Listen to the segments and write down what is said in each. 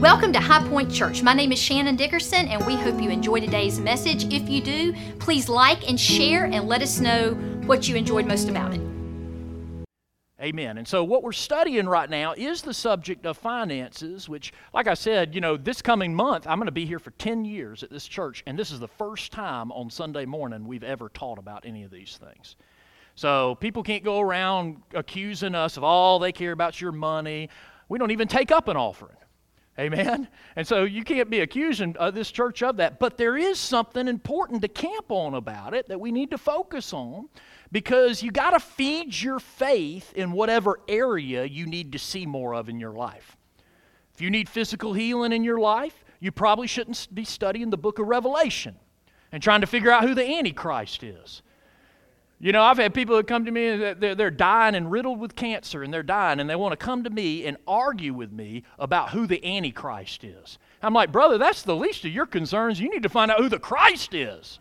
Welcome to High Point Church. My name is Shannon Dickerson, and we hope you enjoy today's message. If you do, please like and share and let us know what you enjoyed most about it. Amen. And so what we're studying right now is the subject of finances, which, like I said, this coming month, I'm going to be here for 10 years at this church, and this is the first time on Sunday morning we've ever taught about any of these things. So people can't go around accusing us of all they care about your money. We don't even take up an offering. Amen? And so you can't be accusing this church of that. But there is something important to camp on about it that we need to focus on, because you got to feed your faith in whatever area you need to see more of in your life. If you need physical healing in your life, you probably shouldn't be studying the book of Revelation and trying to figure out who the Antichrist is. I've had people that come to me and they're dying and riddled with cancer, and they're dying, and they want to come to me and argue with me about who the Antichrist is. I'm like, brother, that's the least of your concerns. You need to find out who the Christ is.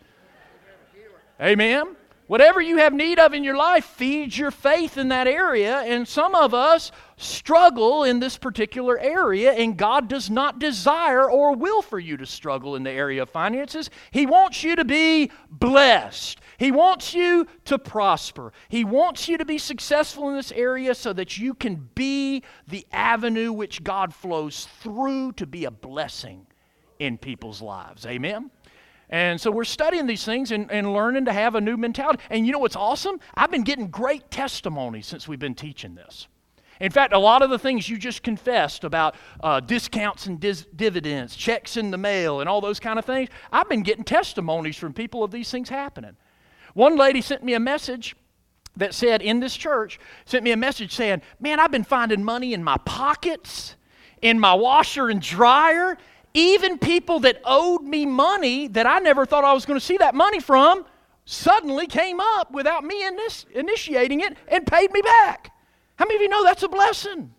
Amen? Whatever you have need of in your life, feed your faith in that area. And some of us struggle in this particular area, and God does not desire or will for you to struggle in the area of finances. He wants you to be blessed. He wants you to prosper. He wants you to be successful in this area so that you can be the avenue which God flows through to be a blessing in people's lives. Amen? And so we're studying these things and learning to have a new mentality. And you know what's awesome? I've been getting great testimonies since we've been teaching this. In fact, a lot of the things you just confessed about discounts and dividends, checks in the mail, and all those kind of things, I've been getting testimonies from people of these things happening. One lady sent me a message that said, in this church, sent me a message saying, man, I've been finding money in my pockets, in my washer and dryer. Even people that owed me money that I never thought I was going to see that money from suddenly came up without me initiating it and paid me back. How many of you know that's a blessing?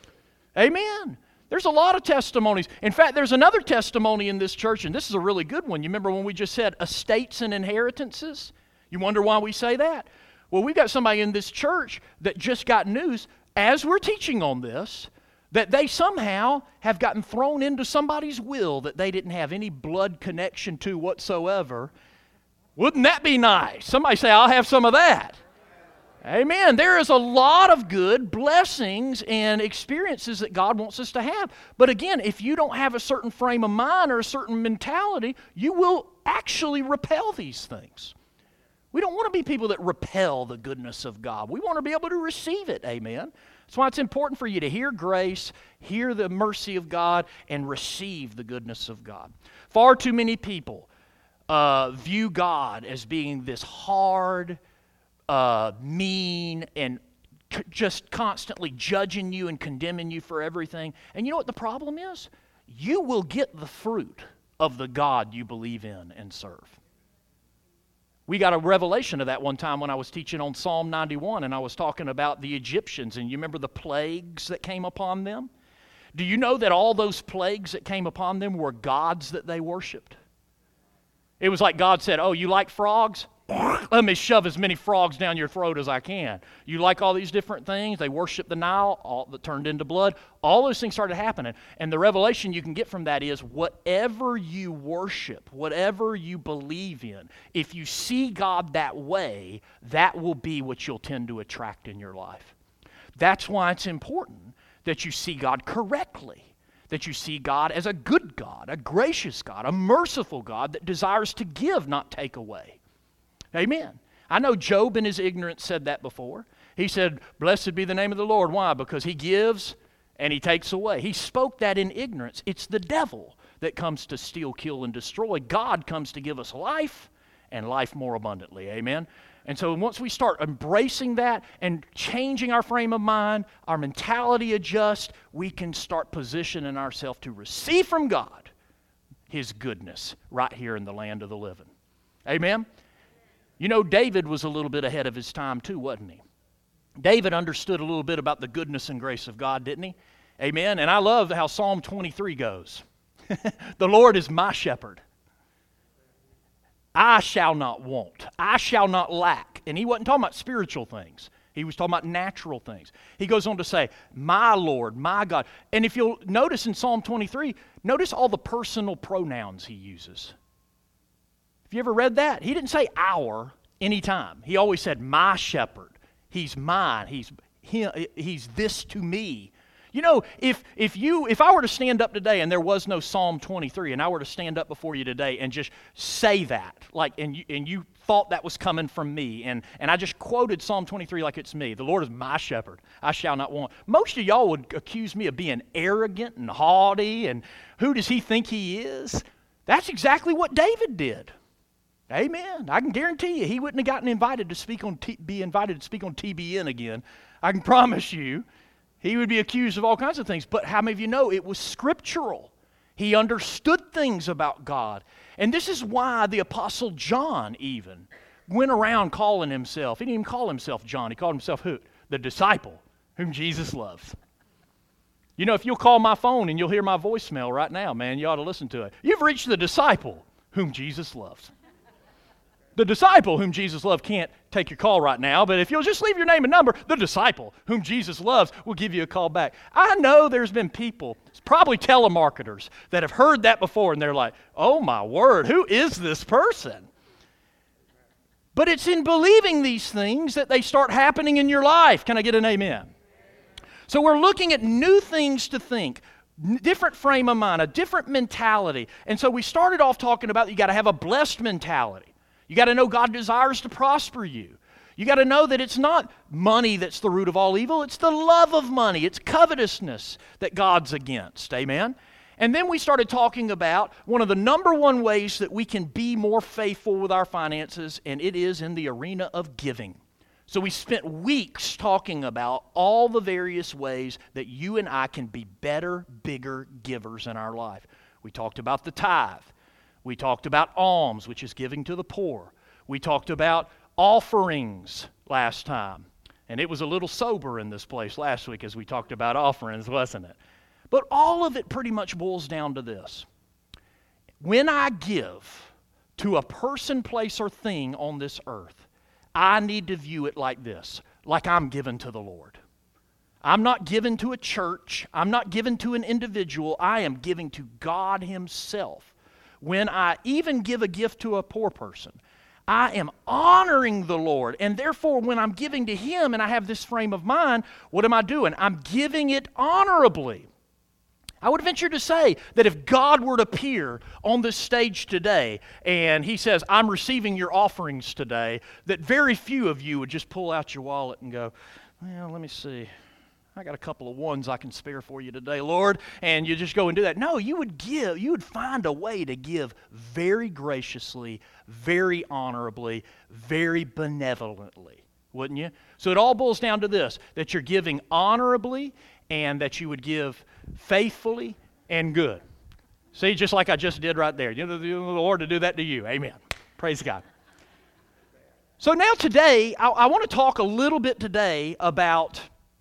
Amen. There's a lot of testimonies. In fact, there's another testimony in this church, and this is a really good one. You remember when we just said estates and inheritances? You wonder why we say that? Well, we've got somebody in this church that just got news as we're teaching on this, that they somehow have gotten thrown into somebody's will that they didn't have any blood connection to whatsoever. Wouldn't that be nice? Somebody say, I'll have some of that. Amen. There is a lot of good blessings and experiences that God wants us to have. But again, if you don't have a certain frame of mind or a certain mentality, you will actually repel these things. We don't want to be people that repel the goodness of God. We want to be able to receive it. Amen. That's why it's important for you to hear grace, hear the mercy of God, and receive the goodness of God. Far too many people view God as being this hard, mean, and just constantly judging you and condemning you for everything. And you know what the problem is? You will get the fruit of the God you believe in and serve. We got a revelation of that one time when I was teaching on Psalm 91, and I was talking about the Egyptians, and you remember the plagues that came upon them? Do you know that all those plagues that came upon them were gods that they worshiped? It was like God said, oh, you like frogs? Let me shove as many frogs down your throat as I can. You like all these different things? They worshiped the Nile, all that turned into blood. All those things started happening. And the revelation you can get from that is whatever you worship, whatever you believe in, if you see God that way, that will be what you'll tend to attract in your life. That's why it's important that you see God correctly, that you see God as a good God, a gracious God, a merciful God that desires to give, not take away. Amen. I know Job in his ignorance said that before. He said, blessed be the name of the Lord. Why? Because he gives and he takes away. He spoke that in ignorance. It's the devil that comes to steal, kill, and destroy. God comes to give us life and life more abundantly. Amen. And so once we start embracing that and changing our frame of mind, our mentality adjusts, we can start positioning ourselves to receive from God His goodness right here in the land of the living. Amen. You know, David was a little bit ahead of his time too, wasn't he? David understood a little bit about the goodness and grace of God, didn't he? Amen. And I love how Psalm 23 goes. The Lord is my shepherd. I shall not want. I shall not lack. And he wasn't talking about spiritual things. He was talking about natural things. He goes on to say, my Lord, my God. And if you'll notice in Psalm 23, notice all the personal pronouns he uses. Have you ever read that? He didn't say our anytime. He always said, my shepherd. He's mine. He's this to me. You know, if I were to stand up today and there was no Psalm 23, and I were to stand up before you today and just say that, and you thought that was coming from me, and I just quoted Psalm 23 like it's me. The Lord is my shepherd, I shall not want. Most of y'all would accuse me of being arrogant and haughty, and who does he think he is? That's exactly what David did. Amen. I can guarantee you he wouldn't have gotten be invited to speak on TBN again. I can promise you. He would be accused of all kinds of things. But how many of you know it was scriptural? He understood things about God. And this is why the Apostle John even went around calling himself, he didn't even call himself John, he called himself who? The disciple whom Jesus loves. You know, if you'll call my phone and you'll hear my voicemail right now, man, you ought to listen to it. You've reached the disciple whom Jesus loves. The disciple whom Jesus loved can't take your call right now, but if you'll just leave your name and number, the disciple whom Jesus loves will give you a call back. I know there's been people, probably telemarketers, that have heard that before, and they're like, oh my word, who is this person? But it's in believing these things that they start happening in your life. Can I get an amen? So we're looking at new things to think, different frame of mind, a different mentality. And so we started off talking about you got to have a blessed mentality. You got to know God desires to prosper you. You got to know that it's not money that's the root of all evil. It's the love of money. It's covetousness that God's against. Amen? And then we started talking about one of the number one ways that we can be more faithful with our finances, and it is in the arena of giving. So we spent weeks talking about all the various ways that you and I can be better, bigger givers in our life. We talked about the tithe. We talked about alms, which is giving to the poor. We talked about offerings last time. And it was a little sober in this place last week as we talked about offerings, wasn't it? But all of it pretty much boils down to this. When I give to a person, place, or thing on this earth, I need to view it like this, like I'm given to the Lord. I'm not given to a church. I'm not given to an individual. I am giving to God Himself. When I even give a gift to a poor person, I am honoring the Lord. And therefore, when I'm giving to Him and I have this frame of mind, what am I doing? I'm giving it honorably. I would venture to say that if God were to appear on this stage today and He says, I'm receiving your offerings today, that very few of you would just pull out your wallet and go, well, let me see. I got a couple of ones I can spare for you today, Lord, and you just go and do that. No, you would find a way to give very graciously, very honorably, very benevolently, wouldn't you? So it all boils down to this, that you're giving honorably and that you would give faithfully and good. See, just like I just did right there. You know, the Lord to do that to you. Amen. Praise God. So now today, I want to talk a little bit today about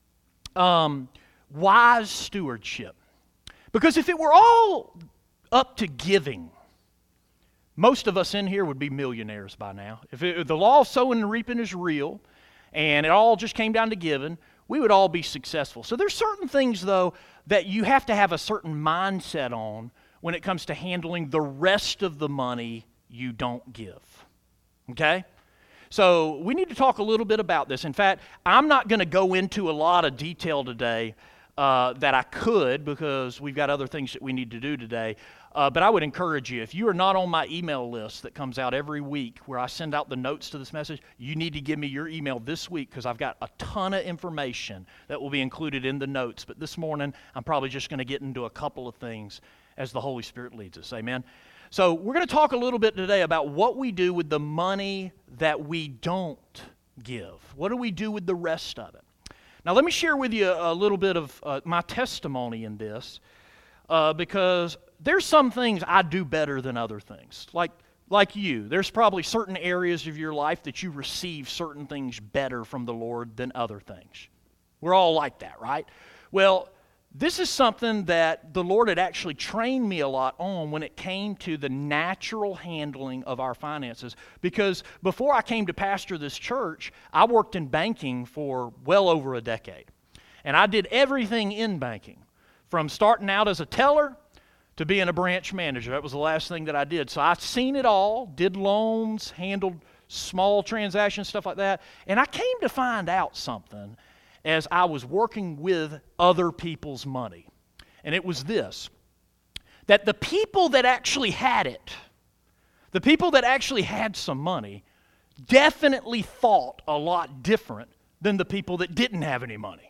wise stewardship. Because if it were all up to giving, most of us in here would be millionaires by now. If the law of sowing and reaping is real, and it all just came down to giving, we would all be successful. So there's certain things, though, that you have to have a certain mindset on when it comes to handling the rest of the money you don't give. Okay? So we need to talk a little bit about this. In fact, I'm not going to go into a lot of detail today that I could because we've got other things that we need to do today. But I would encourage you, if you are not on my email list that comes out every week where I send out the notes to this message, you need to give me your email this week because I've got a ton of information that will be included in the notes. But this morning, I'm probably just going to get into a couple of things as the Holy Spirit leads us. Amen? So we're going to talk a little bit today about what we do with the money that we don't give. What do we do with the rest of it? Now let me share with you a little bit of my testimony in this because there's some things I do better than other things. Like you, there's probably certain areas of your life that you receive certain things better from the Lord than other things. We're all like that, right? Well, This is something that the Lord had actually trained me a lot on when it came to the natural handling of our finances. Because before I came to pastor this church, I worked in banking for well over a decade. And I did everything in banking, from starting out as a teller to being a branch manager. That was the last thing that I did. So I've seen it all, did loans, handled small transactions, stuff like that. And I came to find out something as I was working with other people's money. And it was this, that the people that actually had it, the people that actually had some money, definitely thought a lot different than the people that didn't have any money.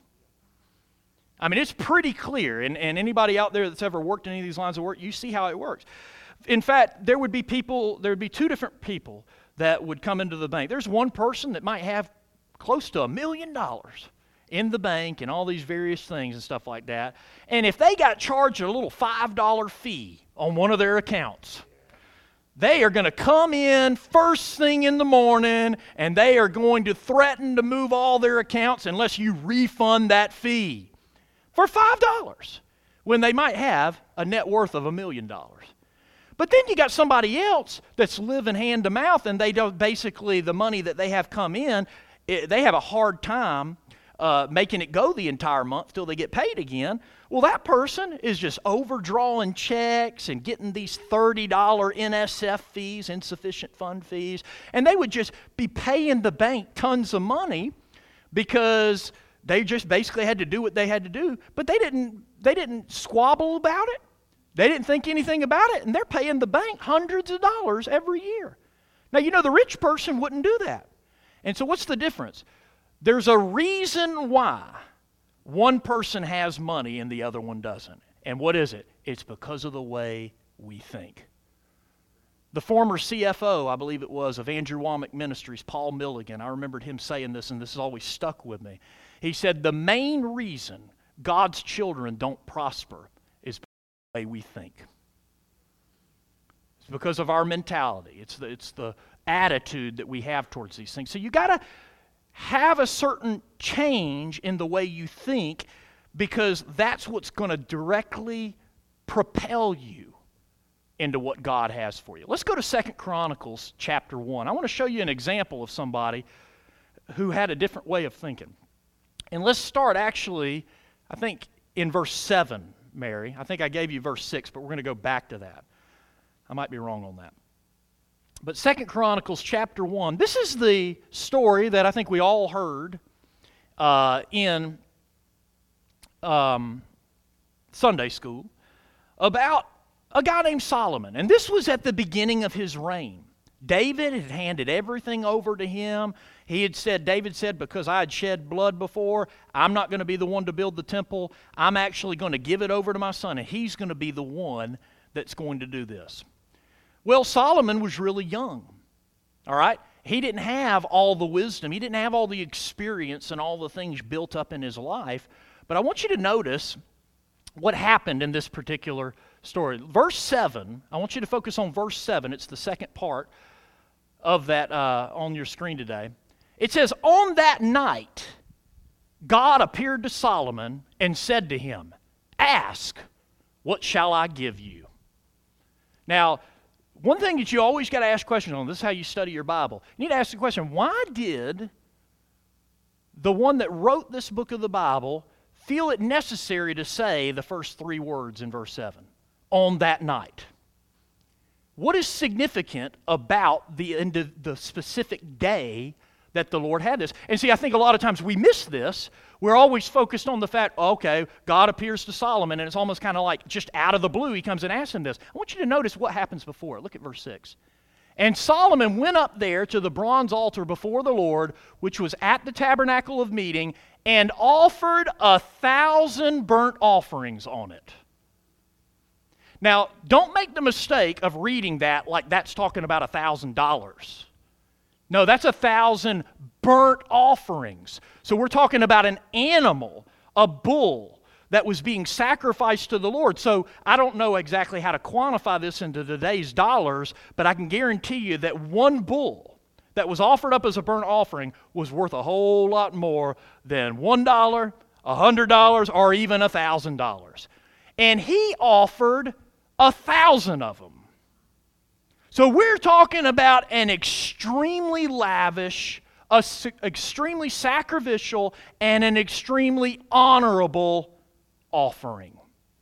I mean, it's pretty clear, and anybody out there that's ever worked in any of these lines of work, you see how it works. In fact, there would be two different people that would come into the bank. There's one person that might have close to $1 million in the bank and all these various things and stuff like that. And if they got charged a little $5 fee on one of their accounts, they are going to come in first thing in the morning and they are going to threaten to move all their accounts unless you refund that fee for $5 when they might have a net worth of $1 million. But then you got somebody else that's living hand to mouth, and they don't, basically the money that they have come in, they have a hard time making it go the entire month till they get paid again. Well, that person is just overdrawing checks and getting these $30 NSF fees, insufficient fund fees, and they would just be paying the bank tons of money because they just basically had to do what they had to do. But they didn't squabble about it. They didn't think anything about it, and they're paying the bank hundreds of dollars every year. Now, you know, the rich person wouldn't do that. And so what's the difference? There's a reason why one person has money and the other one doesn't. And what is it? It's because of the way we think. The former CFO, I believe it was, of Andrew Wommack Ministries, Paul Milligan, I remembered him saying this, and this has always stuck with me. He said, the main reason God's children don't prosper is because of the way we think. It's because of our mentality. It's the attitude that we have towards these things. So you got to have a certain change in the way you think, because that's what's going to directly propel you into what God has for you. Let's go to 2 Chronicles chapter 1. I want to show you an example of somebody who had a different way of thinking. And let's start actually, I think, in verse 7, Mary. I think I gave you verse 6, but we're going to go back to that. I might be wrong on that. But 2 Chronicles chapter 1, this is the story that I think we all heard in Sunday school about a guy named Solomon. And this was at the beginning of his reign. David had handed everything over to him. David said, because I had shed blood before, I'm not going to be the one to build the temple. I'm actually going to give it over to my son, and he's going to be the one that's going to do this. Well, Solomon was really young, all right? He didn't have all the wisdom. He didn't have all the experience and all the things built up in his life. But I want you to notice what happened in this particular story. Verse 7, I want you to focus on verse 7. It's the second part of that on your screen today. It says, on that night, God appeared to Solomon and said to him, ask, what shall I give you? Now, one thing that you always got to ask questions on, this is how you study your Bible. You need to ask the question, why did the one that wrote this book of the Bible feel it necessary to say the first three words in verse 7? On that night. What is significant about the specific day that the Lord had this? And see, I think a lot of times we miss this. We're always focused on the fact, okay, God appears to Solomon, and it's almost kind of like just out of the blue, he comes and asks him this. I want you to notice what happens before. Look at verse 6. And Solomon went up there to the bronze altar before the Lord, which was at the tabernacle of meeting, and offered 1,000 burnt offerings on it. Now, don't make the mistake of reading that like that's talking about $1,000. No, that's 1,000 burnt offerings. So we're talking about an animal, a bull, that was being sacrificed to the Lord. So I don't know exactly how to quantify this into today's dollars, but I can guarantee you that one bull that was offered up as a burnt offering was worth a whole lot more than $1, $100, or even $1,000. And he offered 1,000 of them. So we're talking about an extremely lavish, extremely sacrificial, and an extremely honorable offering.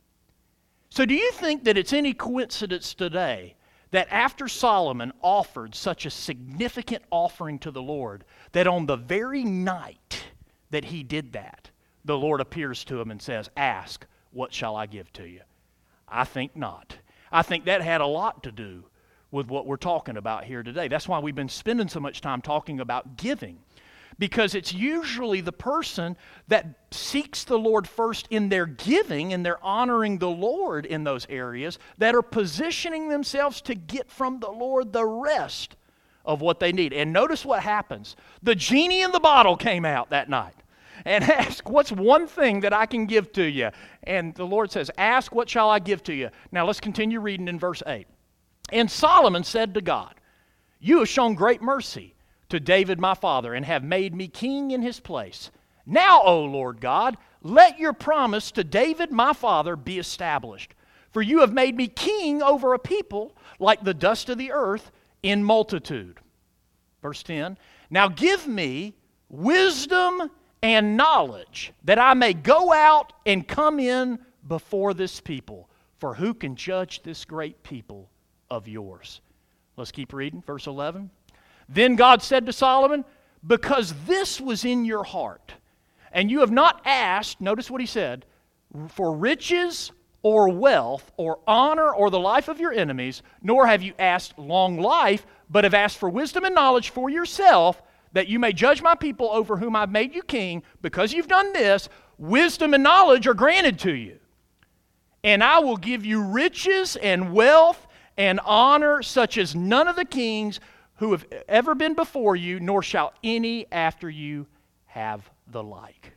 So do you think that it's any coincidence today that after Solomon offered such a significant offering to the Lord, that on the very night that he did that, the Lord appears to him and says, "Ask, what shall I give to you?" I think not. I think that had a lot to do with what we're talking about here today. That's why we've been spending so much time talking about giving. Because it's usually the person that seeks the Lord first in their giving and they're honoring the Lord in those areas that are positioning themselves to get from the Lord the rest of what they need. And notice what happens. The genie in the bottle came out that night and asked, "What's one thing that I can give to you?" And the Lord says, "Ask, what shall I give to you?" Now let's continue reading in verse 8. And Solomon said to God, "You have shown great mercy to David my father, and have made me king in his place. Now, O Lord God, let your promise to David my father be established. For you have made me king over a people like the dust of the earth in multitude." Verse 10, "Now give me wisdom and knowledge, that I may go out and come in before this people. For who can judge this great people of yours?" Let's keep reading, verse 11. "Then God said to Solomon, because this was in your heart, and you have not asked," notice what he said, "for riches or wealth or honor or the life of your enemies, nor have you asked long life, but have asked for wisdom and knowledge for yourself, that you may judge my people over whom I've made you king. Because you've done this, wisdom and knowledge are granted to you. And I will give you riches and wealth and honor such as none of the kings who have ever been before you, nor shall any after you have the like."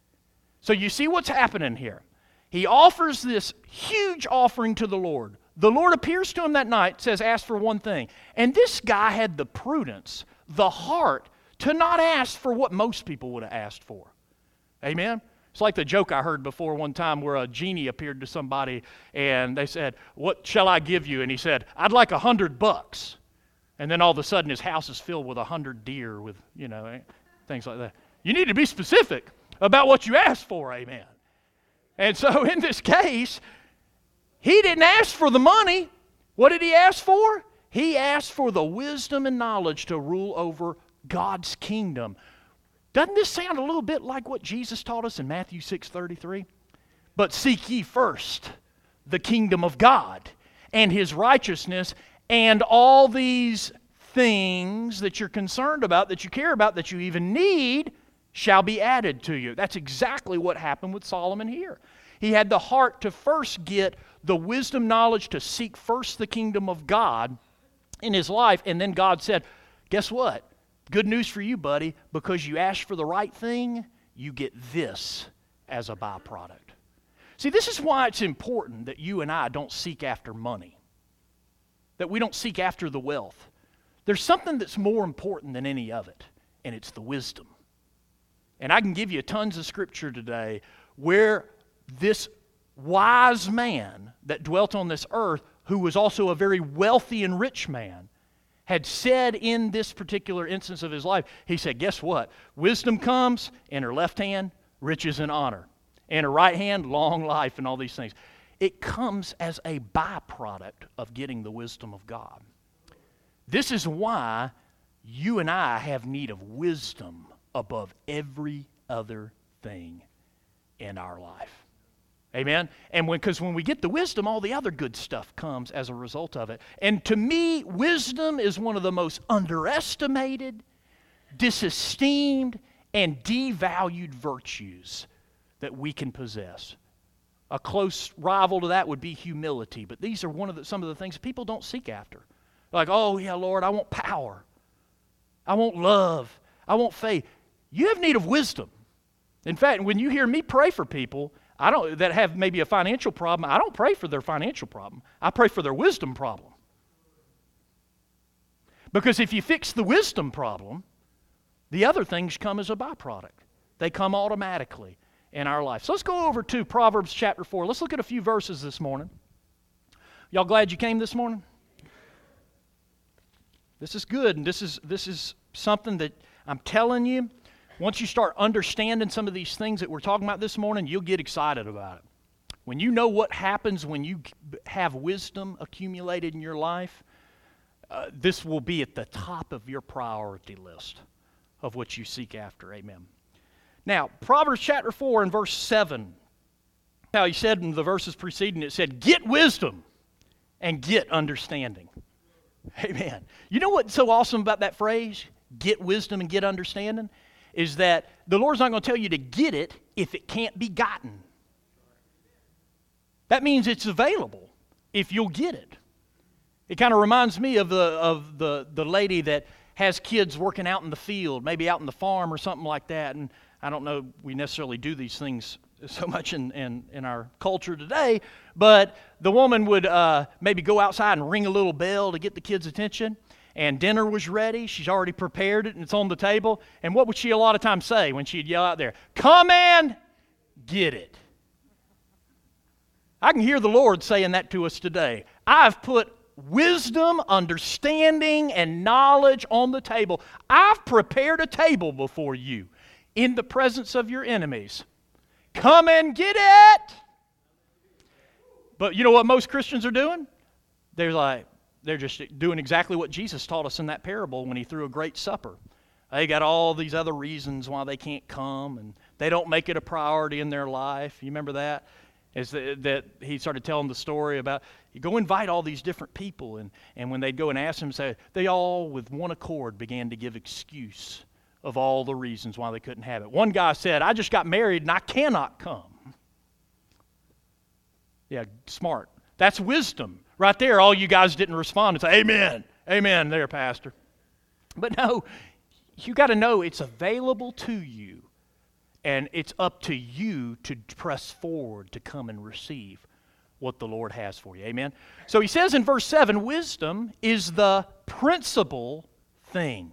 So you see what's happening here. He offers this huge offering to the Lord. The Lord appears to him that night, says, "Ask for one thing." And this guy had the prudence, the heart, to not ask for what most people would have asked for. Amen? It's like the joke I heard before one time where a genie appeared to somebody and they said, "What shall I give you?" And he said, "I'd like $100. And then all of a sudden his house is filled with 100 deer with, things like that. You need to be specific about what you ask for, amen. And so in this case, he didn't ask for the money. What did he ask for? He asked for the wisdom and knowledge to rule over God's kingdom. Doesn't this sound a little bit like what Jesus taught us in Matthew 6:33? "But seek ye first the kingdom of God and his righteousness, and all these things that you're concerned about, that you care about, that you even need, shall be added to you." That's exactly what happened with Solomon here. He had the heart to first get the wisdom, knowledge, to seek first the kingdom of God in his life, and then God said, "Guess what? Good news for you, buddy, because you asked for the right thing, you get this as a byproduct." See, this is why it's important that you and I don't seek after money, that we don't seek after the wealth. There's something that's more important than any of it, and it's the wisdom. And I can give you tons of scripture today where this wise man that dwelt on this earth, who was also a very wealthy and rich man, had said in this particular instance of his life, he said, "Guess what? Wisdom comes in her left hand, riches and honor. In her right hand, long life," and all these things. It comes as a byproduct of getting the wisdom of God. This is why you and I have need of wisdom above every other thing in our life. Amen? And because when we get the wisdom, all the other good stuff comes as a result of it. And to me, wisdom is one of the most underestimated, disesteemed, and devalued virtues that we can possess. A close rival to that would be humility. But these are some of the things people don't seek after. Like, "Oh, yeah, Lord, I want power. I want love. I want faith." You have need of wisdom. In fact, when you hear me pray for people that have maybe a financial problem, I don't pray for their financial problem. I pray for their wisdom problem. Because if you fix the wisdom problem, the other things come as a byproduct. They come automatically. in our life. So let's go over to Proverbs chapter 4. Let's look at a few verses this morning. Y'all glad you came this morning? This is good, and this is something that I'm telling you, once you start understanding some of these things that we're talking about this morning, you'll get excited about it. When you know what happens when you have wisdom accumulated in your life, this will be at the top of your priority list of what you seek after. Amen. Now, Proverbs chapter 4 and verse 7, how he said in the verses preceding, it said, get wisdom and get understanding. Amen. You know what's so awesome about that phrase, get wisdom and get understanding, is that the Lord's not going to tell you to get it if it can't be gotten. That means it's available if you'll get it. It kind of reminds me of the lady that has kids working out in the field, maybe out in the farm or something like that. And I don't know we necessarily do these things so much in our culture today, but the woman would maybe go outside and ring a little bell to get the kids' attention, and dinner was ready. She's already prepared it, and it's on the table. And what would she a lot of times say when she'd yell out there? Come and get it. I can hear the Lord saying that to us today. I've put wisdom, understanding, and knowledge on the table. I've prepared a table before you in the presence of your enemies. Come and get it. But you know what most Christians are doing? They're just doing exactly what Jesus taught us in that parable when he threw a great supper. They got all these other reasons why they can't come, and they don't make it a priority in their life. You remember that? That he started telling the story about, you go invite all these different people, and when they'd go and ask them, say, they all with one accord began to give excuse of all the reasons why they couldn't have it. One guy said, I just got married and I cannot come. Yeah, smart. That's wisdom. Right there, all you guys didn't respond and say, amen, amen there, Pastor. But no, you got to know it's available to you, and it's up to you to press forward to come and receive what the Lord has for you. Amen? So he says in verse 7, wisdom is the principal thing.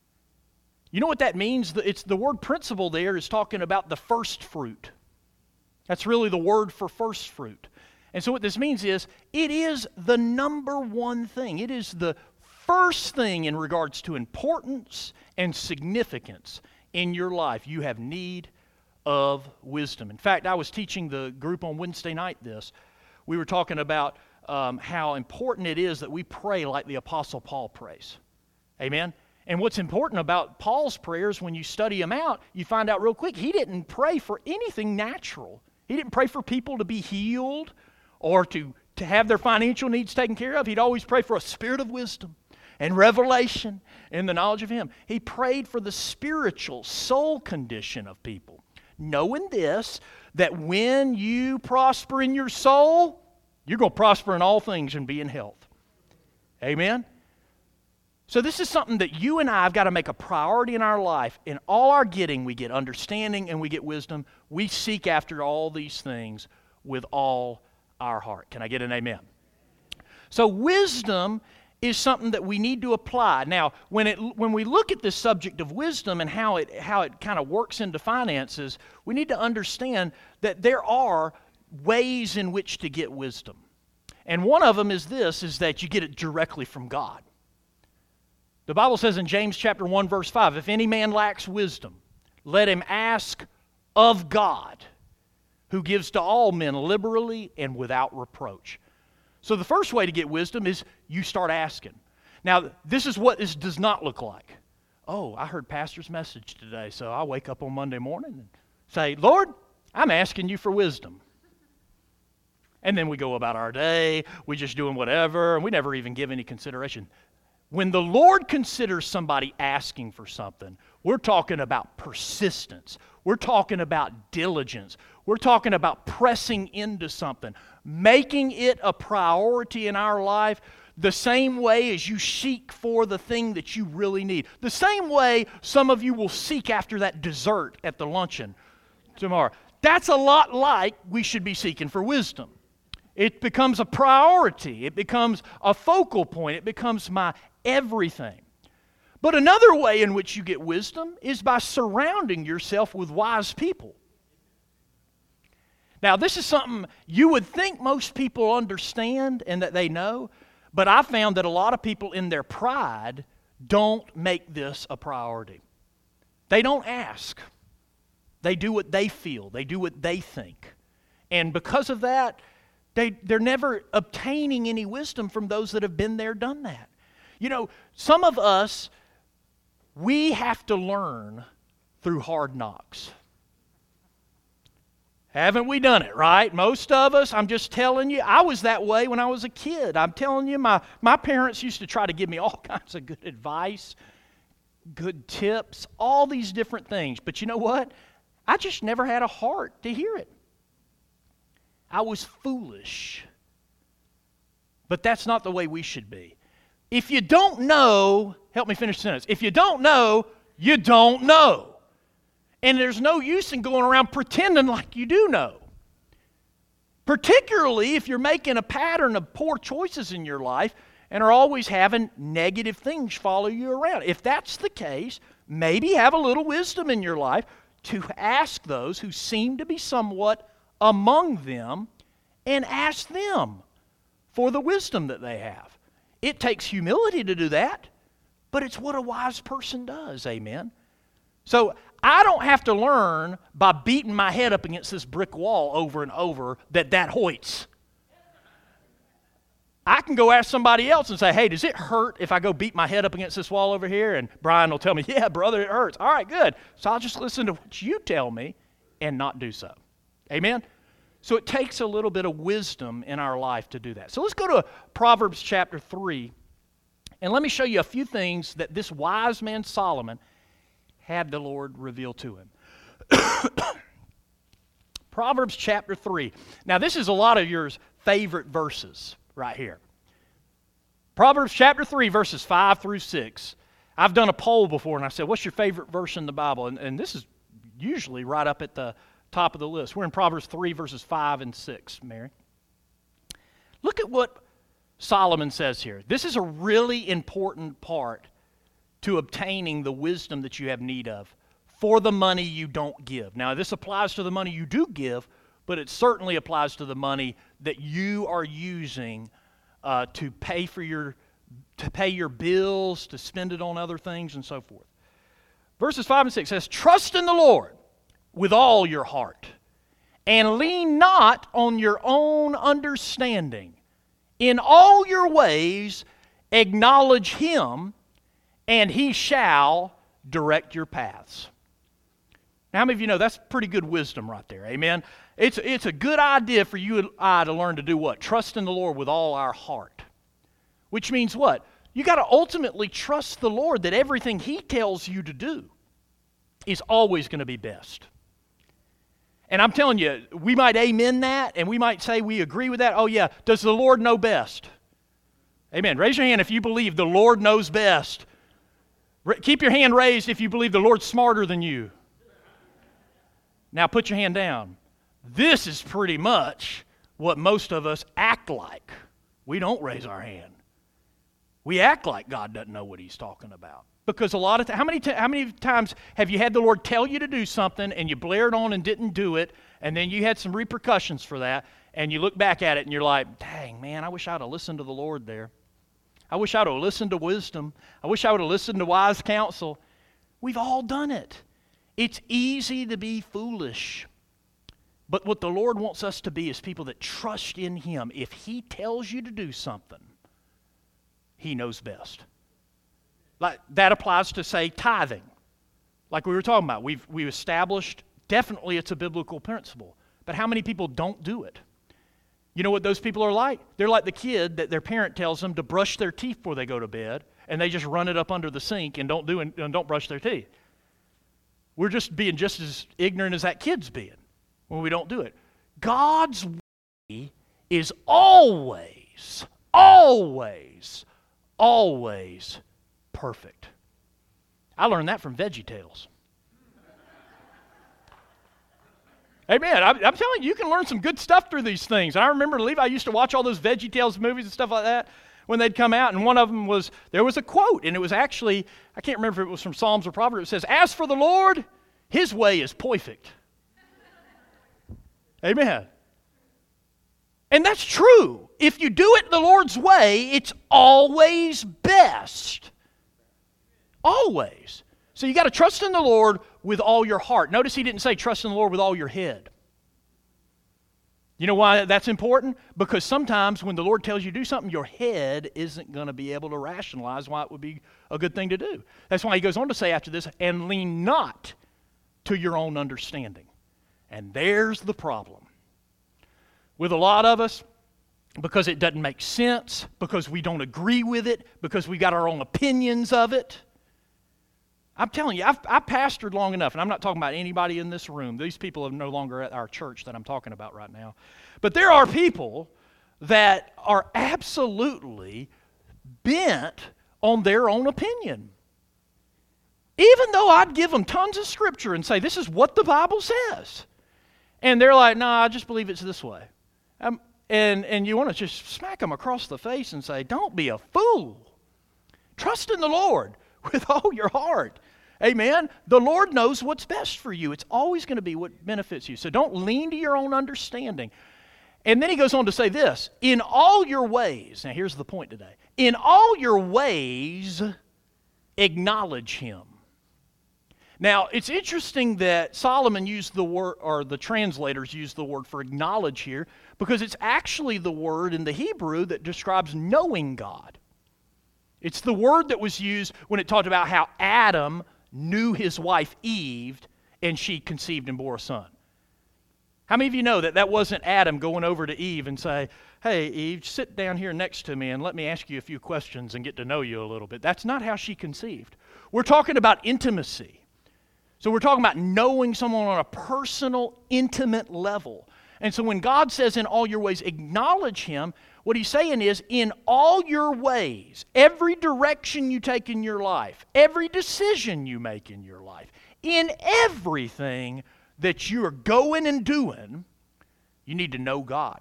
You know what that means? It's the word principle there is talking about the first fruit. That's really the word for first fruit. And so what this means is it is the number one thing. It is the first thing in regards to importance and significance in your life. You have need of wisdom. In fact, I was teaching the group on Wednesday night this. We were talking about how important it is that we pray like the Apostle Paul prays. Amen? And what's important about Paul's prayers, when you study them out, you find out real quick, he didn't pray for anything natural. He didn't pray for people to be healed or to have their financial needs taken care of. He'd always pray for a spirit of wisdom and revelation and the knowledge of Him. He prayed for the spiritual soul condition of people, knowing this, that when you prosper in your soul, you're going to prosper in all things and be in health. Amen? So this is something that you and I have got to make a priority in our life. In all our getting, we get understanding and we get wisdom. We seek after all these things with all our heart. Can I get an amen? So wisdom is something that we need to apply. Now, when we look at this subject of wisdom and how it kind of works into finances, we need to understand that there are ways in which to get wisdom. And one of them is that you get it directly from God. The Bible says in James chapter 1 verse 5, if any man lacks wisdom, let him ask of God, who gives to all men liberally and without reproach. So the first way to get wisdom is you start asking. Now, this is what this does not look like. Oh, I heard Pastor's message today, so I wake up on Monday morning and say, Lord, I'm asking you for wisdom. And then we go about our day, we just doing whatever, and we never even give any consideration. When the Lord considers somebody asking for something, we're talking about persistence. We're talking about diligence. We're talking about pressing into something, making it a priority in our life the same way as you seek for the thing that you really need. The same way some of you will seek after that dessert at the luncheon tomorrow. That's a lot like we should be seeking for wisdom. It becomes a priority. It becomes a focal point. It becomes my everything. But another way in which you get wisdom is by surrounding yourself with wise people. Now, this is something you would think most people understand and that they know, but I found that a lot of people in their pride don't make this a priority. They don't ask. They do what they feel. They do what they think. And because of that, they're never obtaining any wisdom from those that have been there, done that. You know, some of us, we have to learn through hard knocks. Haven't we done it, right? Most of us, I'm just telling you, I was that way when I was a kid. I'm telling you, my parents used to try to give me all kinds of good advice, good tips, all these different things. But you know what? I just never had a heart to hear it. I was foolish. But that's not the way we should be. If you don't know, help me finish the sentence. If you don't know, you don't know. And there's no use in going around pretending like you do know. Particularly if you're making a pattern of poor choices in your life and are always having negative things follow you around. If that's the case, maybe have a little wisdom in your life to ask those who seem to be somewhat among them and ask them for the wisdom that they have. It takes humility to do that, but it's what a wise person does, amen? So I don't have to learn by beating my head up against this brick wall over and over that hoits. I can go ask somebody else and say, hey, does it hurt if I go beat my head up against this wall over here? And Brian will tell me, yeah, brother, it hurts. All right, good. So I'll just listen to what you tell me and not do so. Amen? So it takes a little bit of wisdom in our life to do that. So let's go to Proverbs chapter 3, and let me show you a few things that this wise man Solomon had the Lord reveal to him. Proverbs chapter 3. Now this is a lot of your favorite verses right here. Proverbs chapter 3, verses 5 through 6. I've done a poll before, and I said, what's your favorite verse in the Bible? And this is usually right up at the top of the list. We're in Proverbs 3, verses 5 and 6, Mary. Look at what Solomon says here. This is a really important part to obtaining the wisdom that you have need of for the money you don't give. Now, this applies to the money you do give, but it certainly applies to the money that you are using to pay your bills, to spend it on other things, and so forth. Verses 5 and 6 says, trust in the Lord with all your heart, and lean not on your own understanding. In all your ways acknowledge Him, and He shall direct your paths. Now, how many of you know that's pretty good wisdom right there? Amen? It's a good idea for you and I to learn to do what? Trust in the Lord with all our heart. Which means what? You got to ultimately trust the Lord that everything He tells you to do is always going to be best. And I'm telling you, we might amen that, and we might say we agree with that. Oh yeah, does the Lord know best? Amen. Raise your hand if you believe the Lord knows best. Keep your hand raised if you believe the Lord's smarter than you. Now put your hand down. This is pretty much what most of us act like. We don't raise our hand. We act like God doesn't know what He's talking about. Because a lot of how many times have you had the Lord tell you to do something and you blared on and didn't do it, and then you had some repercussions for that, and you look back at it and you're like, dang, man, I wish I'd have listened to the Lord there. I wish I would have listened to wisdom. I wish I would have listened to wise counsel. We've all done it. It's easy to be foolish. But what the Lord wants us to be is people that trust in Him. If He tells you to do something, He knows best. Like that applies to, say, tithing. Like we were talking about. We've established, definitely it's a biblical principle. But how many people don't do it? You know what those people are like? They're like the kid that their parent tells them to brush their teeth before they go to bed, and they just run it up under the sink and don't brush their teeth. We're just being just as ignorant as that kid's being when we don't do it. God's way is always perfect. I learned that from VeggieTales. Amen. I'm telling you, you can learn some good stuff through these things. I remember Levi used to watch all those VeggieTales movies and stuff like that when they'd come out, and one of them was, there was a quote, and it was actually, I can't remember if it was from Psalms or Proverbs. It says, as for the Lord, His way is perfect. Amen. And that's true. If you do it the Lord's way, it's always best. Always. So you got to trust in the Lord with all your heart. Notice he didn't say trust in the Lord with all your head. You know why that's important? Because sometimes when the Lord tells you to do something, your head isn't going to be able to rationalize why it would be a good thing to do. That's why he goes on to say after this, and lean not to your own understanding. And there's the problem. With a lot of us, because it doesn't make sense, because we don't agree with it, because we got our own opinions of it. I'm telling you, I've pastored long enough, and I'm not talking about anybody in this room. These people are no longer at our church that I'm talking about right now. But there are people that are absolutely bent on their own opinion. Even though I'd give them tons of scripture and say, this is what the Bible says. And they're like, no, I just believe it's this way. And you want to just smack them across the face and say, don't be a fool. Trust in the Lord with all your heart. Amen? The Lord knows what's best for you. It's always going to be what benefits you. So don't lean to your own understanding. And then he goes on to say this, in all your ways, now here's the point today, in all your ways, acknowledge him. Now, it's interesting that Solomon used the word, or the translators used the word for acknowledge here, because it's actually the word in the Hebrew that describes knowing God. It's the word that was used when it talked about how Adam knew his wife Eve, and she conceived and bore a son. How many of you know that that wasn't Adam going over to Eve and say, hey, Eve, sit down here next to me and let me ask you a few questions and get to know you a little bit. That's not how she conceived. We're talking about intimacy. So we're talking about knowing someone on a personal, intimate level. And so when God says in all your ways, acknowledge him, what he's saying is in all your ways, every direction you take in your life, every decision you make in your life, in everything that you are going and doing, you need to know God.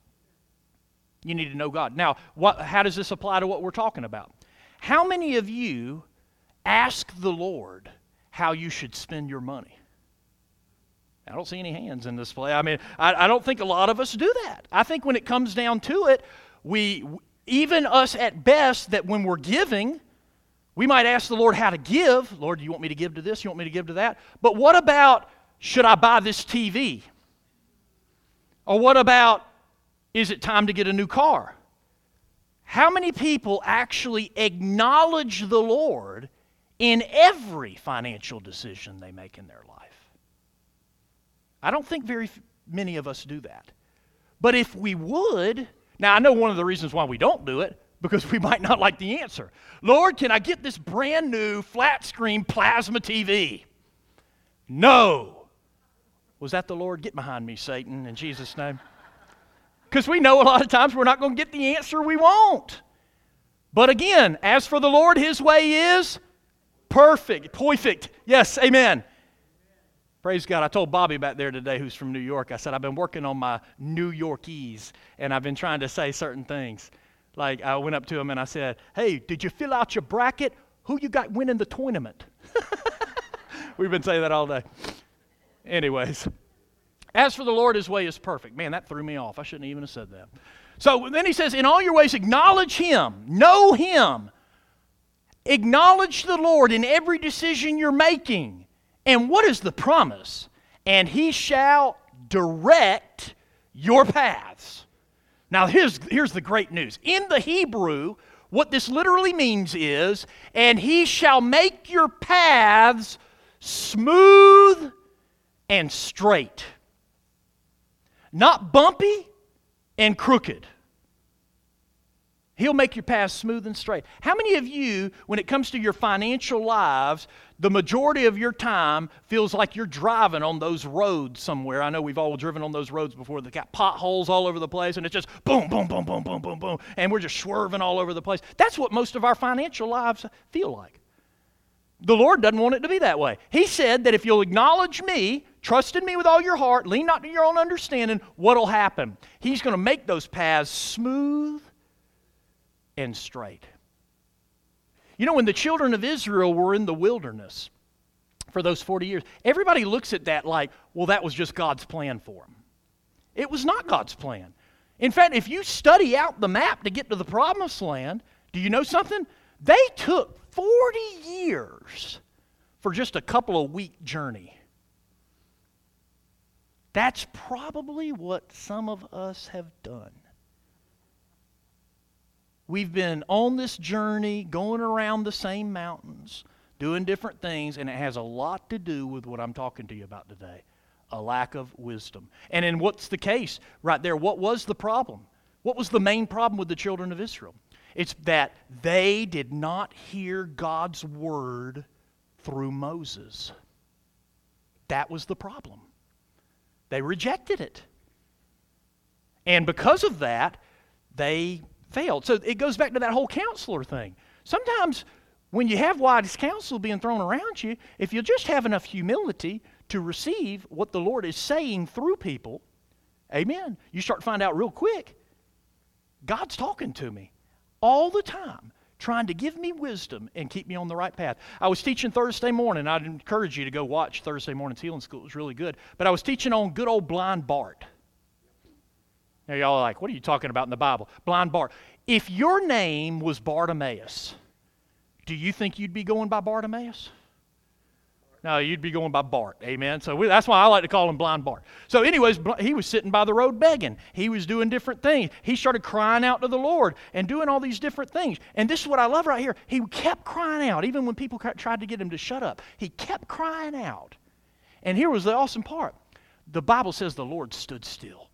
You need to know God. Now, how does this apply to what we're talking about? How many of you ask the Lord how you should spend your money? I don't see any hands in display. I mean, I don't think a lot of us do that. I think when it comes down to it, even us at best, that when we're giving, we might ask the Lord how to give. Lord, do you want me to give to this? You want me to give to that? But what about, should I buy this TV? Or what about, is it time to get a new car? How many people actually acknowledge the Lord in every financial decision they make in their life? I don't think very many of us do that. But if we would, now I know one of the reasons why we don't do it, because we might not like the answer. Lord, can I get this brand new flat screen plasma TV? No. Was that the Lord? Get behind me, Satan, in Jesus' name. Because we know a lot of times we're not going to get the answer we want. But again, as for the Lord, his way is perfect. Yes, amen. Praise God. I told Bobby back there today, who's from New York, I said, I've been working on my New Yorkese, and I've been trying to say certain things. Like, I went up to him and I said, hey, did you fill out your bracket? Who you got winning the tournament? We've been saying that all day. Anyways, as for the Lord, his way is perfect. Man, that threw me off. I shouldn't even have said that. So then he says, in all your ways, acknowledge him. Know him. Acknowledge the Lord in every decision you're making. And what is the promise? And he shall direct your paths. Now here's the great news. In the Hebrew, what this literally means is, and he shall make your paths smooth and straight. Not bumpy and crooked. He'll make your path smooth and straight. How many of you, when it comes to your financial lives, the majority of your time feels like you're driving on those roads somewhere? I know we've all driven on those roads before. They've got potholes all over the place, and it's just boom, boom, boom, boom, boom, boom, boom, and we're just swerving all over the place. That's what most of our financial lives feel like. The Lord doesn't want it to be that way. He said that if you'll acknowledge me, trust in me with all your heart, lean not to your own understanding, what'll happen? He's going to make those paths smooth and straight. You know, when the children of Israel were in the wilderness for those 40 years, everybody looks at that like, well, that was just God's plan for them. It was not God's plan. In fact, if you study out the map to get to the promised land, do you know something? They took 40 years for just a couple of week journey. That's probably what some of us have done. We've been on this journey, going around the same mountains, doing different things, and it has a lot to do with what I'm talking to you about today, a lack of wisdom. And in what's the case right there? What was the problem? What was the main problem with the children of Israel? It's that they did not hear God's word through Moses. That was the problem. They rejected it. And because of that, they failed. So it goes back to that whole counselor thing. Sometimes when you have wise counsel being thrown around you, if you just have enough humility to receive what the Lord is saying through people, amen, you start to find out real quick, God's talking to me all the time, trying to give me wisdom and keep me on the right path. I was teaching Thursday morning. I'd encourage you to go watch Thursday morning's healing school. It was really good. But I was teaching on good old blind Bart. Now y'all are like, what are you talking about in the Bible? Blind Bart. If your name was Bartimaeus, do you think you'd be going by Bartimaeus? No, you'd be going by Bart, amen? So that's why I like to call him Blind Bart. So anyways, he was sitting by the road begging. He was doing different things. He started crying out to the Lord and doing all these different things. And this is what I love right here. He kept crying out, even when people tried to get him to shut up. He kept crying out. And here was the awesome part. The Bible says the Lord stood still.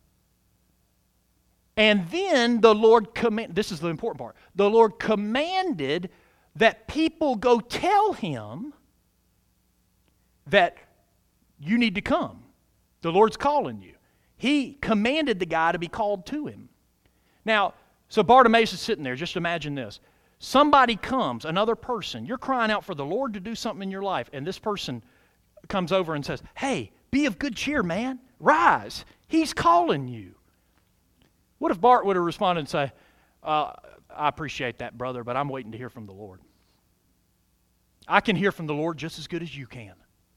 And then the Lord commanded, this is the important part, the Lord commanded that people go tell him that you need to come. The Lord's calling you. He commanded the guy to be called to him. Now, so Bartimaeus is sitting there. Just imagine this. Somebody comes, another person. You're crying out for the Lord to do something in your life, and this person comes over and says, hey, be of good cheer, man. Rise. He's calling you. What if Bart would have responded and say, I appreciate that, brother, but I'm waiting to hear from the Lord. I can hear from the Lord just as good as you can.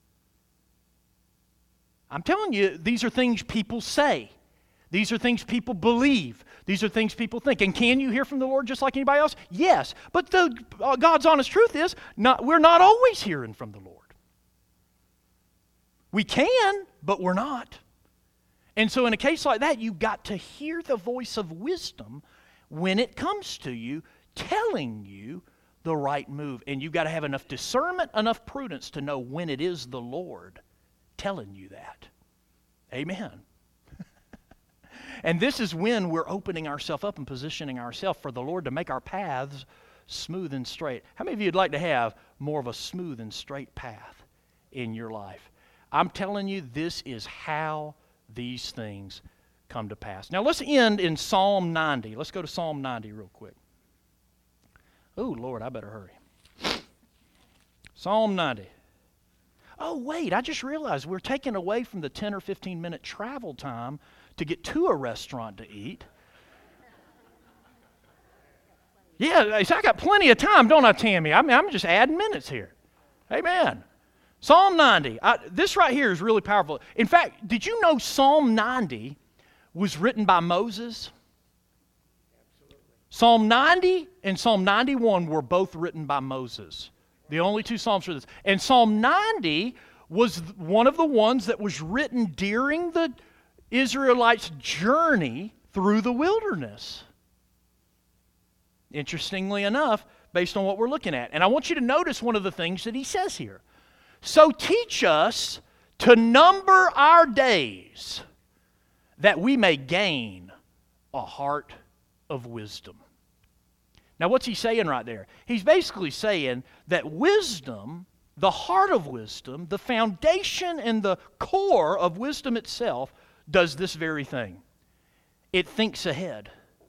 I'm telling you, these are things people say. These are things people believe. These are things people think. And can you hear from the Lord just like anybody else? Yes. But God's honest truth is, we're not always hearing from the Lord. We can, but we're not. And so in a case like that, you've got to hear the voice of wisdom when it comes to you, telling you the right move. And you've got to have enough discernment, enough prudence to know when it is the Lord telling you that. Amen. And this is when we're opening ourselves up and positioning ourselves for the Lord to make our paths smooth and straight. How many of you would like to have more of a smooth and straight path in your life? I'm telling you, this is how these things come to pass. Now let's end in Psalm 90. Let's go to Psalm 90 real quick. Oh, Lord, I better hurry. Psalm 90. Oh, wait, I just realized we're taking away from the 10 or 15 minute travel time to get to a restaurant to eat. Yeah, I got plenty of time, don't I, Tammy? I'm just adding minutes here. Amen. Psalm 90. This right here is really powerful. In fact, did you know Psalm 90 was written by Moses? Absolutely. Psalm 90 and Psalm 91 were both written by Moses. The only two Psalms for this. And Psalm 90 was one of the ones that was written during the Israelites' journey through the wilderness. Interestingly enough, based on what we're looking at. And I want you to notice one of the things that he says here. So teach us to number our days, that we may gain a heart of wisdom. Now, what's he saying right there? He's basically saying that wisdom, the heart of wisdom, the foundation and the core of wisdom itself, does this very thing. It thinks ahead.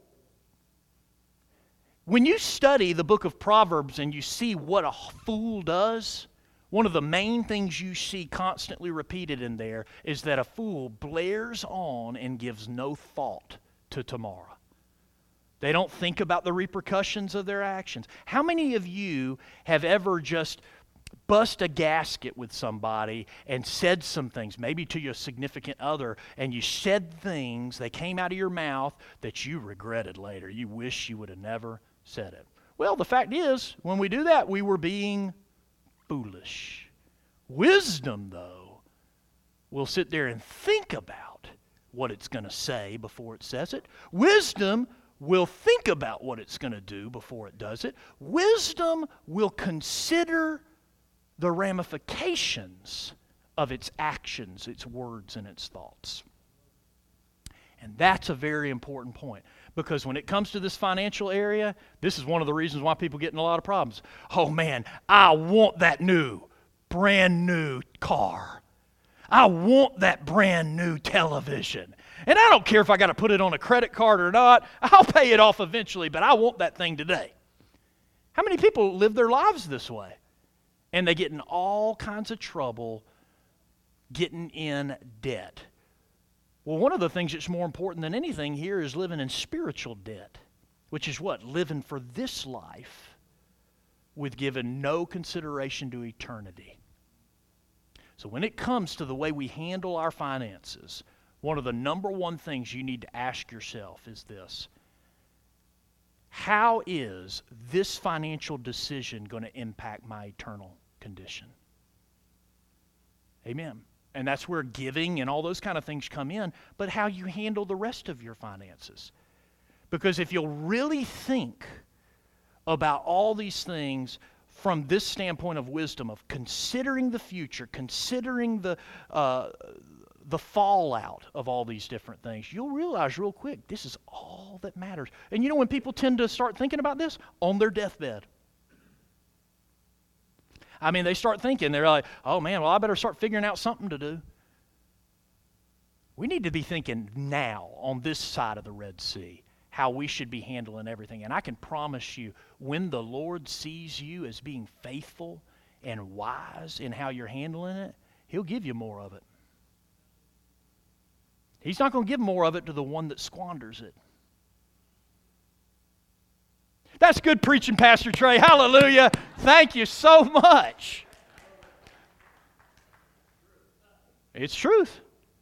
When you study the book of Proverbs and you see what a fool does, one of the main things you see constantly repeated in there is that a fool blares on and gives no thought to tomorrow. They don't think about the repercussions of their actions. How many of you have ever just bust a gasket with somebody and said some things, maybe to your significant other, and you said things, they came out of your mouth that you regretted later. You wish you would have never said it. Well, the fact is, when we do that, we were being foolish. Wisdom, though, will sit there and think about what it's going to say before it says it. Wisdom will think about what it's going to do before it does it. Wisdom will consider the ramifications of its actions, its words, and its thoughts. And that's a very important point, because when it comes to this financial area, this is one of the reasons why people get in a lot of problems. Oh man, I want that brand new car. I want that brand new television. And I don't care if I got to put it on a credit card or not. I'll pay it off eventually, but I want that thing today. How many people live their lives this way? And they get in all kinds of trouble getting in debt. Well, one of the things that's more important than anything here is living in spiritual debt, which is what? Living for this life with giving no consideration to eternity. So when it comes to the way we handle our finances, one of the number one things you need to ask yourself is this: how is this financial decision going to impact my eternal condition? Amen. And that's where giving and all those kind of things come in, but how you handle the rest of your finances. Because if you'll really think about all these things from this standpoint of wisdom, of considering the future, considering the fallout of all these different things, you'll realize real quick, this is all that matters. And you know when people tend to start thinking about this? On their deathbed. I mean, they start thinking, they're like, oh man, well I better start figuring out something to do. We need to be thinking now on this side of the Red Sea how we should be handling everything. And I can promise you, when the Lord sees you as being faithful and wise in how you're handling it, He'll give you more of it. He's not going to give more of it to the one that squanders it. That's good preaching, Pastor Trey. Hallelujah. Thank you so much. It's truth.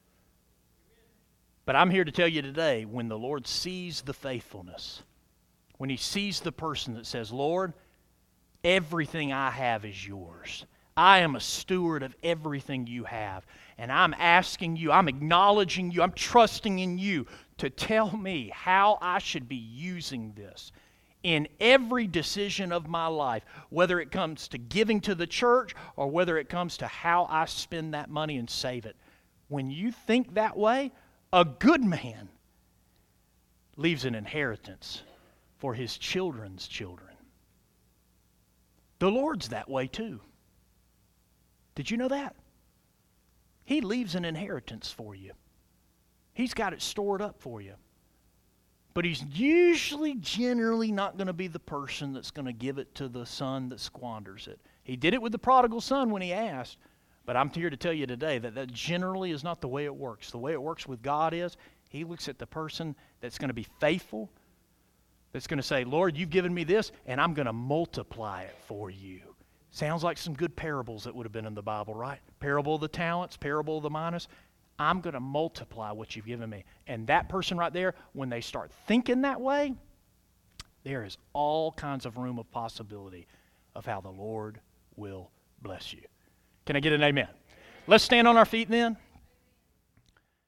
But I'm here to tell you today, when the Lord sees the faithfulness, when He sees the person that says, Lord, everything I have is yours. I am a steward of everything you have. And I'm asking you, I'm acknowledging you, I'm trusting in you to tell me how I should be using this in every decision of my life, whether it comes to giving to the church or whether it comes to how I spend that money and save it. When you think that way, a good man leaves an inheritance for his children's children. The Lord's that way too. Did you know that? He leaves an inheritance for you. He's got it stored up for you. But He's generally not going to be the person that's going to give it to the son that squanders it. He did it with the prodigal son when he asked. But I'm here to tell you today that generally is not the way it works. The way it works with God is He looks at the person that's going to be faithful, that's going to say, Lord, you've given me this, and I'm going to multiply it for you. Sounds like some good parables that would have been in the Bible, right? Parable of the talents, parable of the minas. I'm going to multiply what you've given me. And that person right there, when they start thinking that way, there is all kinds of room of possibility of how the Lord will bless you. Can I get an amen? Let's stand on our feet then.